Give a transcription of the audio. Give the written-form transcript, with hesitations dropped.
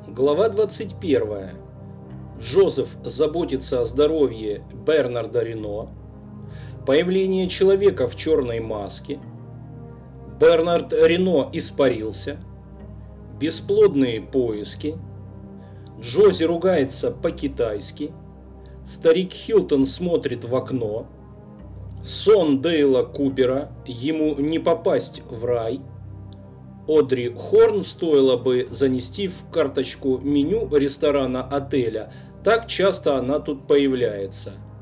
Глава 21. Джозеф заботится о здоровье Бернарда Рено. Появление человека в черной маске. Бернард Рено испарился. Бесплодные поиски. Джози ругается по-китайски. Старик Хилтон смотрит в окно. Сон Дейла Купера. Ему не попасть в рай. Одри Хорн стоило бы занести в карточку меню ресторана отеля. Так часто она тут появляется.